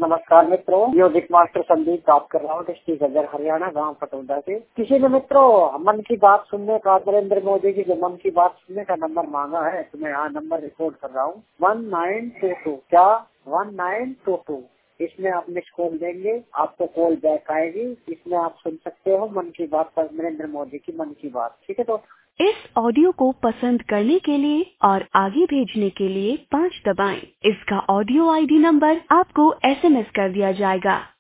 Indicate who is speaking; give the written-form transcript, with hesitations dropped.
Speaker 1: नमस्कार मित्रों, music master Sandeep बात कर रहा हूँ डिस्ट्रिक्ट गजर हरियाणा, गांव पटौदा से। किसी ने मित्रों मन की बात सुनने का, नरेंद्र मोदी की जो मन की बात सुनने का नंबर मांगा है, तो मैं यहाँ नंबर रिकॉर्ड कर रहा हूँ 1922। क्या 1922? इसमें आप मिस कॉल देंगे, आपको कॉल बैक आएगी। इसमें आप सुन सकते हो मन की बात पर, नरेंद्र मोदी की मन की बात। ठीक है, तो
Speaker 2: इस ऑडियो को पसंद करने के लिए और आगे भेजने के लिए 5 दबाएं। इसका ऑडियो आईडी नंबर आपको SMS कर दिया जाएगा।